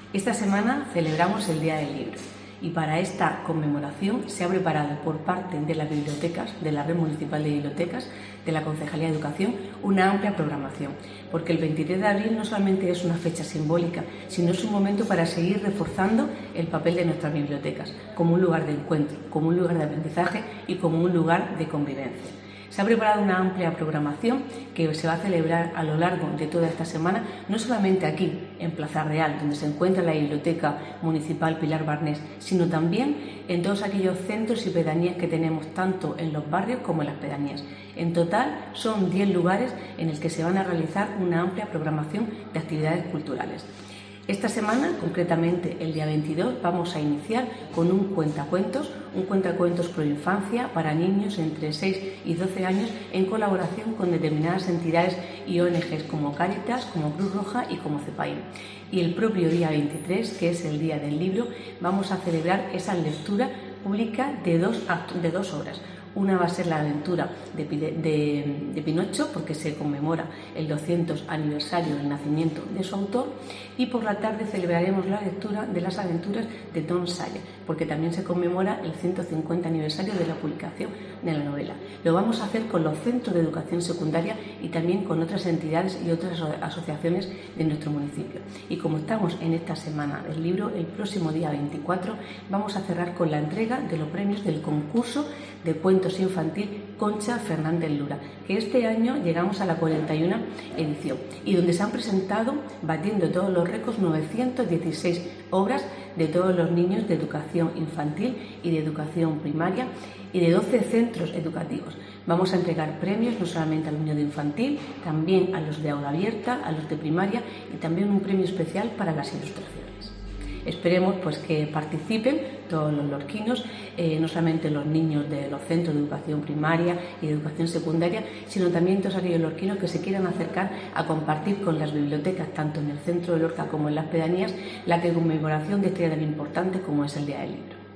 Esta semana celebramos el Día del Libro y para esta conmemoración se ha preparado por parte de las bibliotecas, de la Red Municipal de Bibliotecas, de la Concejalía de Educación, una amplia programación, porque el 23 de abril no solamente es una fecha simbólica, sino es un momento para seguir reforzando el papel de nuestras bibliotecas como un lugar de encuentro, como un lugar de aprendizaje y como un lugar de convivencia. Se ha preparado una amplia programación que se va a celebrar a lo largo de toda esta semana, no solamente aquí, en Plaza Real, donde se encuentra la Biblioteca Municipal Pilar Barnés, sino también en todos aquellos centros y pedanías que tenemos tanto en los barrios como en las pedanías. En total son 10 lugares en los que se van a realizar una amplia programación de actividades culturales. Esta semana, concretamente el día 22, vamos a iniciar con un cuentacuentos pro infancia para niños entre 6 y 12 años en colaboración con determinadas entidades y ONGs como Cáritas, como Cruz Roja y como CEPAIN. Y el propio día 23, que es el Día del Libro, vamos a celebrar esa lectura pública de dos obras. Una va a ser la aventura de Pinocho, porque se conmemora el 200 aniversario del nacimiento de su autor, y por la tarde celebraremos la lectura de las aventuras de Tom Sawyer, porque también se conmemora el 150 aniversario de la publicación de la novela. Lo vamos a hacer con los centros de educación secundaria y también con otras entidades y otras asociaciones de nuestro municipio. Y como estamos en esta semana del libro, el próximo día 24 vamos a cerrar con la entrega de los premios del concurso de cuentos infantil Concha Fernández Lura, que este año llegamos a la 41 edición y donde se han presentado, batiendo todos los récords, 916 obras de todos los niños de educación infantil y de educación primaria y de 12 centros educativos. Vamos a entregar premios no solamente a los niños de infantil, también a los de aula abierta, a los de primaria y también un premio especial para las ilustraciones. Esperemos pues que participen todos los lorquinos, no solamente los niños de los centros de educación primaria y de educación secundaria, sino también todos aquellos lorquinos que se quieran acercar a compartir con las bibliotecas, tanto en el centro de Lorca como en las pedanías, la conmemoración de este día tan importante como es el Día del Libro.